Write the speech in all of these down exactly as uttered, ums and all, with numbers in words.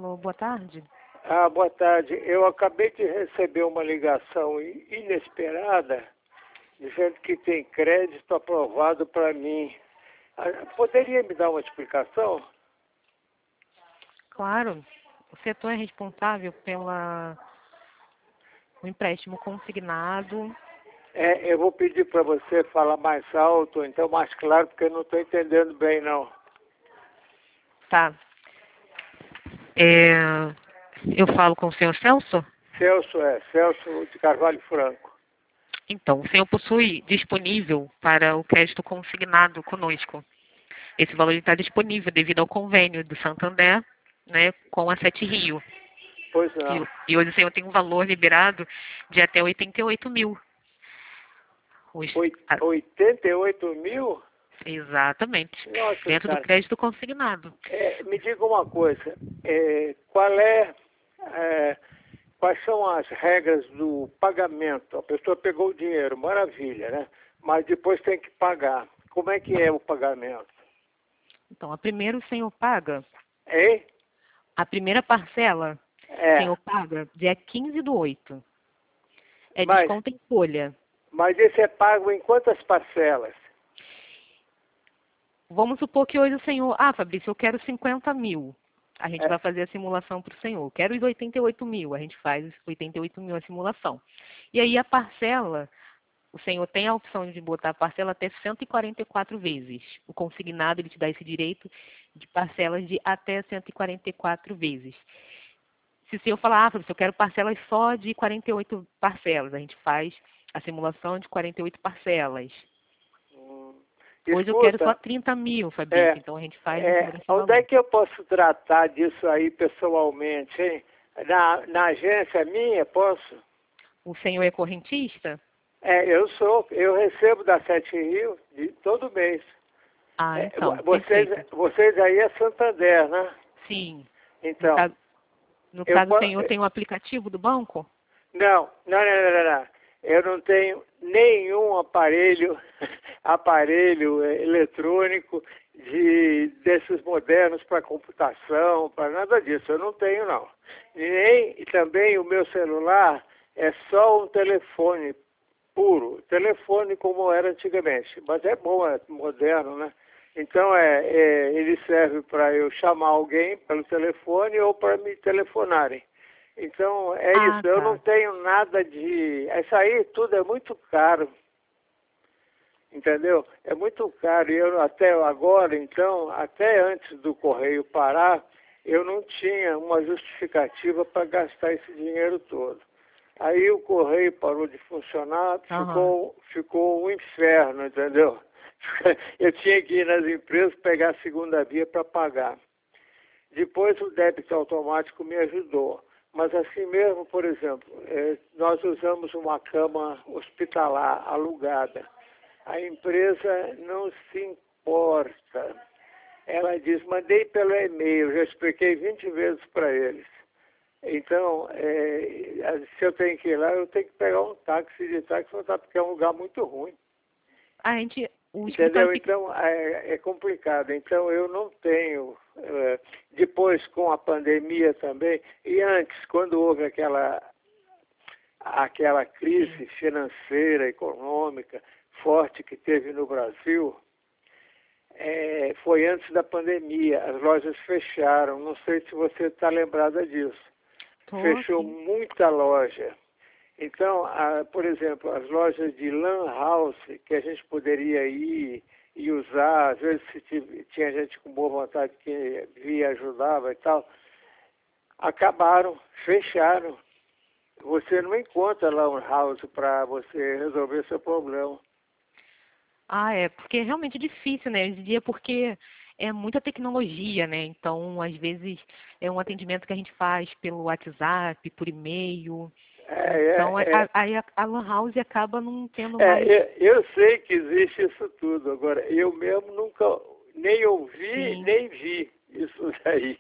Alô, boa tarde. Ah, boa tarde. Eu acabei de receber uma ligação i- inesperada dizendo que tem crédito aprovado para mim. Ah, poderia me dar uma explicação? Claro, o setor é responsável pela o empréstimo consignado. É, eu vou pedir para você falar mais alto, ou então mais claro, porque eu não estou entendendo bem, não. Tá. É, eu falo com o senhor Celso? Celso é, Celso de Carvalho Franco. Então, o senhor possui disponível para o crédito consignado conosco. Esse valor está disponível devido ao convênio do Santander, né, com a Sete Rio. Pois não. E, e hoje o senhor tem um valor liberado de até oitenta e oito mil. Os, Oi- a- oitenta e oito mil? exatamente. Nossa, Dentro do cara. crédito consignado. É, me diga uma coisa. É, qual é, é, quais são as regras do pagamento? A pessoa pegou o dinheiro, maravilha, né? Mas depois tem que pagar. Como é que é o pagamento? Então, a primeira o senhor paga, Hein? a primeira parcela, o É. senhor paga dia quinze do oito. É Mas, desconto em folha. mas esse é pago em quantas parcelas? Vamos supor que hoje o senhor, ah, Fabrício, eu quero cinquenta mil. A gente É, vai fazer a simulação para o senhor. Quero os oitenta e oito mil. A gente faz os oitenta e oito mil a simulação. E aí a parcela, o senhor tem a opção de botar a parcela até cento e quarenta e quatro vezes. O consignado, ele te dá esse direito de parcelas de até cento e quarenta e quatro vezes. Se o senhor falar, ah, Fabrício, eu quero parcelas só de quarenta e oito parcelas, a gente faz a simulação de quarenta e oito parcelas. hum, Hoje eu quero só escuta, trinta mil, Fabrício, é, então a gente faz em cima é, desse onde é valor. que eu posso tratar disso aí pessoalmente, hein? Na, na agência minha, posso? O senhor é correntista? É, eu sou, eu recebo da Sete Rio de todo mês. Ah, É, vo- então, vocês, perfeito. vocês aí é Santander, né? Sim. No Então, caso, no eu caso o posso. senhor tem o aplicativo do banco? Não, não, não, não, não, não. Eu não tenho nenhum aparelho, aparelho eh, eletrônico de, desses modernos para computação, para nada disso. Eu não tenho, não. E nem e também o meu celular é só um telefone puro, telefone como era antigamente. Mas é bom, é moderno, né? Então é, é ele serve para eu chamar alguém pelo telefone ou para me telefonarem. Então, é Ah, isso. Eu não tá. tenho nada de... Isso aí tudo é muito caro, entendeu? É muito caro. E eu até agora, então, até antes do Correio parar, eu não tinha uma justificativa para gastar esse dinheiro todo. Aí o Correio parou de funcionar, Aham. ficou, ficou um inferno, entendeu? Eu tinha que ir nas empresas pegar a segunda via para pagar. Depois o débito automático me ajudou. Mas assim mesmo, por exemplo, eh, nós usamos uma cama hospitalar alugada. A empresa não se importa. Ela diz, mandei pelo e-mail, já expliquei vinte vezes para eles. Então, eh, se eu tenho que ir lá, eu tenho que pegar um táxi de táxi, porque é um lugar muito ruim. A gente, o escritório Entendeu? fica... Então é, é complicado. Então eu não tenho. eh, depois com a pandemia também, e antes, quando houve aquela, aquela Sim. crise financeira, econômica forte que teve no Brasil, eh, foi antes da pandemia. As lojas fecharam. Não sei se você está lembrada disso. Tô, Fechou sim. muita loja. Então, a, por exemplo, as lojas de lan house, que a gente poderia ir e usar, às vezes se tive- tinha gente com boa vontade que via, ajudava e tal, acabaram, fecharam. Você não encontra lan house para você resolver seu problema. Ah, é, porque é realmente difícil, né? Hoje em dia, porque é muita tecnologia, né? Então, às vezes, é um atendimento que a gente faz pelo WhatsApp, por e-mail. É, Então, a- é, é, aí a, a Lan House acaba não tendo mais. é, é, eu sei que existe isso tudo. Agora, eu mesmo nunca nem ouvi, Sim. nem vi isso daí.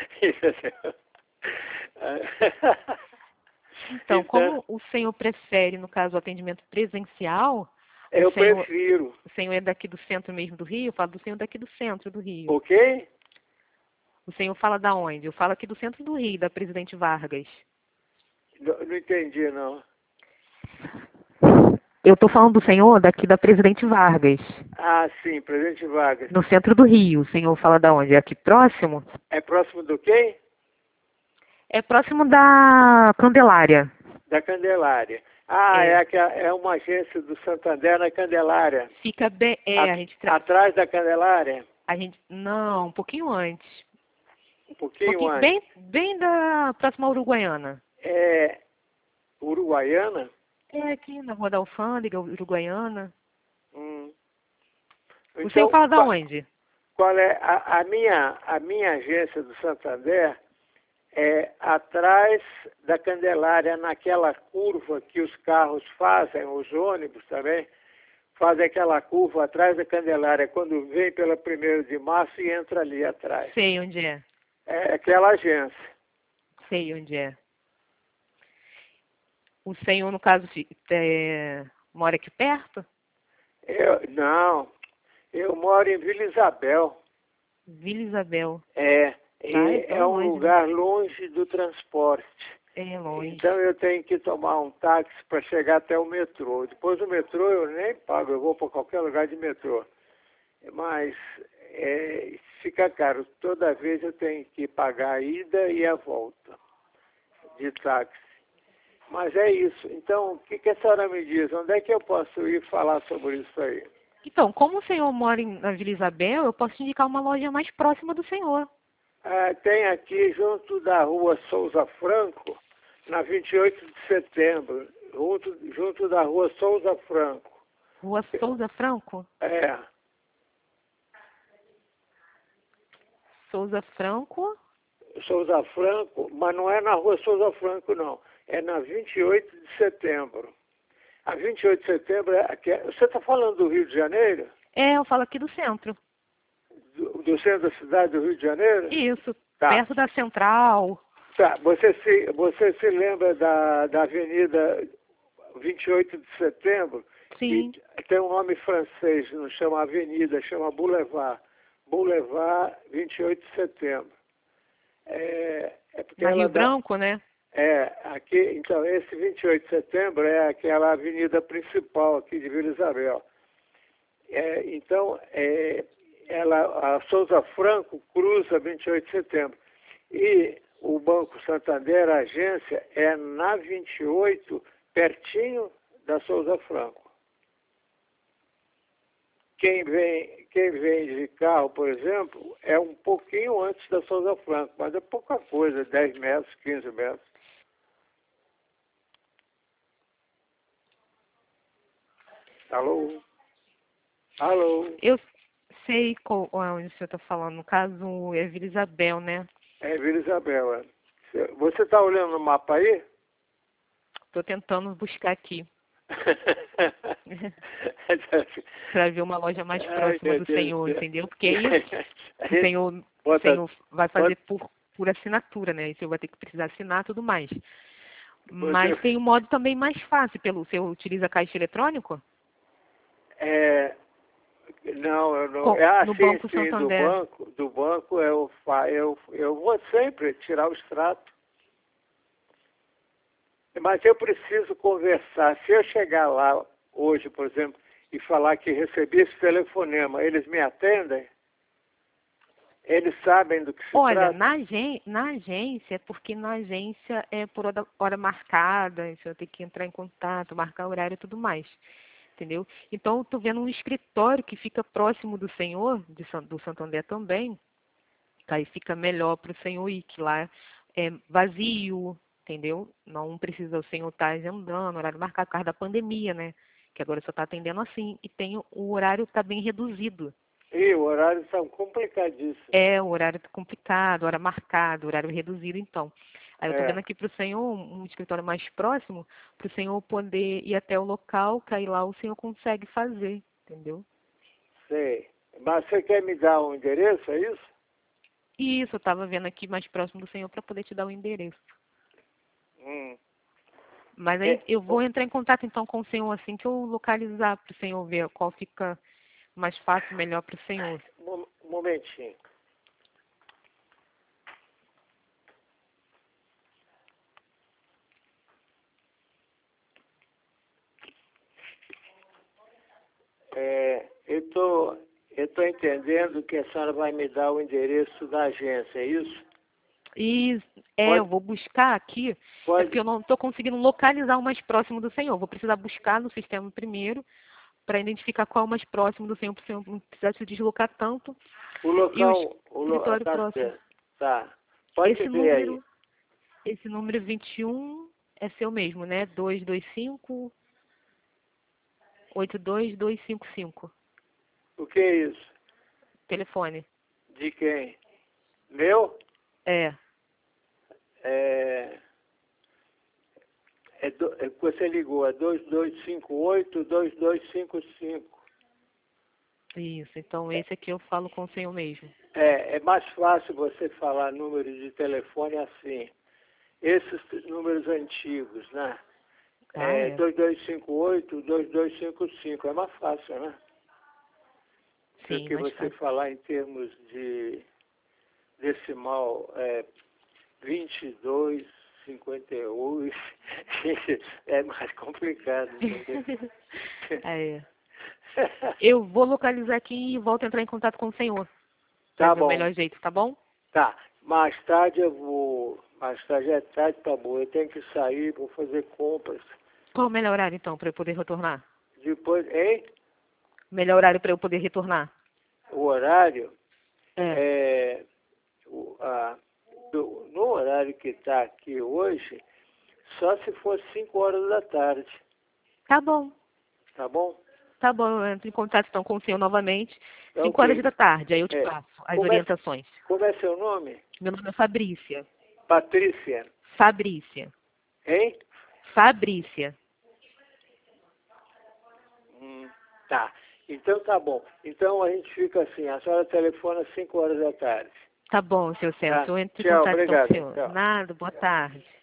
Então, Então, como o senhor prefere, no caso, o atendimento presencial, o eu senhor, prefiro. o senhor é daqui do centro mesmo do Rio? Eu falo do senhor daqui do centro do Rio. Ok? O senhor fala da onde? Eu falo aqui do centro do Rio, da Presidente Vargas. Não, não entendi, não. Eu estou falando do senhor daqui da Presidente Vargas, Ah, sim, Presidente Vargas. no centro do Rio. O senhor fala da onde? É aqui próximo? É próximo do quem? É próximo da Candelária. Da Candelária. Ah, É. é, aquela- é uma agência do Santander na Candelária. Fica bem. É, A- a gente. Tra... Atrás da Candelária? A gente. Não, um pouquinho antes. Um Um pouquinho pouquinho, antes. bem, bem da próxima Uruguaiana. É Uruguaiana? É aqui na Rua da Alfândega, Uruguaiana. Hum. O senhor Então, fala da qual, onde? qual é a, a minha, a minha agência do Santander? É atrás da Candelária, naquela curva que os carros fazem, os ônibus também, fazem aquela curva atrás da Candelária, quando vem pela primeira de março e entra ali atrás. Sei onde é. É aquela agência. Sei onde é. O senhor, no caso, fi- é, mora aqui perto? Eu, não, eu moro em Vila Isabel. Vila Isabel. É, Ah, é e tão é um longe, né? lugar longe do transporte. É longe. Então eu tenho que tomar um táxi para chegar até o metrô. Depois do metrô eu nem pago, eu vou para qualquer lugar de metrô. Mas é, fica caro. Toda vez eu tenho que pagar a ida e a volta de táxi. Mas é isso. Então, o que, que a senhora me diz? Onde é que eu posso ir falar sobre isso aí? Então, como o senhor mora em, na Vila Isabel, eu posso te indicar uma loja mais próxima do senhor. Ah, tem aqui junto da rua Souza Franco, na vinte e oito de setembro, junto, junto da rua Souza Franco. Rua Souza Franco? É, Souza Franco? Souza Franco, mas não é na rua Souza Franco, não. É na vinte e oito de setembro. A vinte e oito de setembro é aqui. Você está falando do Rio de Janeiro? É, eu falo aqui do centro. Do, do centro da cidade do Rio de Janeiro? Isso, Tá. perto da Central. Tá. Você se, você se lembra da, da Avenida vinte e oito de setembro? Sim. Que tem um nome francês, não chama Avenida, chama Boulevard. Boulevard vinte e oito de setembro. É, é porque Na ela Rio dá, Branco, né? É, aqui, então, esse vinte e oito de setembro é aquela avenida principal aqui de Vila Isabel. É, então, é, ela, a Souza Franco cruza vinte e oito de setembro. E o Banco Santander, a agência, é na vinte e oito, pertinho da Souza Franco. Quem vem, quem vem de carro, por exemplo, é um pouquinho antes da Souza Franco, mas é pouca coisa, dez metros, quinze metros. Alô? Alô? Eu sei qual, onde o senhor está falando. No caso, é Vila Isabel, né? É Vila Isabel, é. Você está olhando no mapa aí? Estou tentando buscar aqui. Para ver uma loja mais Ai, próxima meu do Deus senhor, do céu. entendeu? Porque é isso. A O gente senhor, o bota- senhor vai fazer bota- por, por assinatura, né? E o senhor vai ter que precisar assinar tudo mais. Você- Mas tem um modo também mais fácil. Pelo, o senhor utiliza caixa eletrônico? É, não, eu não. Com- Ah, no sim, Banco sim, do Santander. banco, do banco eu, fa- eu, eu vou sempre tirar o extrato. Mas eu preciso conversar. Se eu chegar lá hoje, por exemplo, e falar que recebi esse telefonema, eles me atendem? Eles sabem do que se Olha, trata? na, agen na agência, é porque na agência é por hora, hora marcada, o senhor tem que entrar em contato, marcar horário e tudo mais. Entendeu? Então, eu estou vendo um escritório que fica próximo do senhor, de, San- do Santander também, que aí fica melhor para o senhor ir, que lá é vazio, entendeu? Não precisa o senhor estar agendando, horário marcado por causa da pandemia, né? Que agora só está atendendo assim. E tem o o horário está bem reduzido. Ih, o horário está complicadíssimo. É, o horário tá complicado, hora marcada, horário reduzido, então. Aí eu estou É. vendo aqui para o senhor um um escritório mais próximo, para o senhor poder ir até o local, que aí lá o senhor consegue fazer, entendeu? Sei. Mas você quer me dar um endereço, é isso? E isso, eu estava vendo aqui mais próximo do senhor para poder te dar o endereço. Hum. Mas aí É, eu vou entrar em contato então com o senhor assim que eu localizar para o senhor ver qual fica mais fácil, melhor para o senhor. Um momentinho. É, eu tô, eu tô entendendo que a senhora vai me dar o endereço da agência, é isso? E é, Pode, eu vou buscar aqui, é pode, porque eu não estou conseguindo localizar o mais próximo do senhor. Vou precisar buscar no sistema primeiro para identificar qual é o mais próximo do senhor, para o senhor não precisar se deslocar tanto. o E o local, o lo, ah, escritório tá próximo. certo, tá. Pode Esse ver aí. número, esse número vinte e um é seu mesmo, né? dois dois cinco, oito dois dois cinco cinco. O que é isso? Telefone. De quem? Meu? É. É, é, do, é que você ligou, é dois dois cinco oito, dois dois cinco cinco. Isso. Então esse aqui eu falo com o senhor mesmo. É, é mais fácil você falar número de telefone assim. Esses números antigos, né? Ah, É, é. dois dois cinco oito, dois dois cinco cinco, é mais fácil, né? Do Sim, que mais você fácil. falar em termos de decimal é, vinte e dois, cinquenta e oito, é mais complicado, entendeu? É. Eu vou localizar aqui e volto a entrar em contato com o senhor. Para Tá ver o bom, melhor jeito, tá bom? tá. Mais tarde eu vou, mais tarde é tarde, tá bom, eu tenho que sair, vou fazer compras. Qual o melhor horário, então, para eu poder retornar? Depois, hein? Melhor horário para eu poder retornar? O horário, É. é, o, a, do, no horário que está aqui hoje, só se for cinco horas da tarde, Tá bom. tá bom? Tá bom, eu entro em contato então com o senhor novamente. É Cinco horas ok. da tarde, aí eu te É. passo as Como, é, orientações. como é seu nome? Meu nome é Fabrícia. Patrícia, Fabrícia. hein? Fabrícia. Hum, tá. Então tá bom. Então a gente fica assim, a senhora telefona às cinco horas da tarde. Tá bom, seu Tá? Celso. Eu entro em Tchau, contato então com o obrigado. senhor. Tchau. Nada, boa tarde.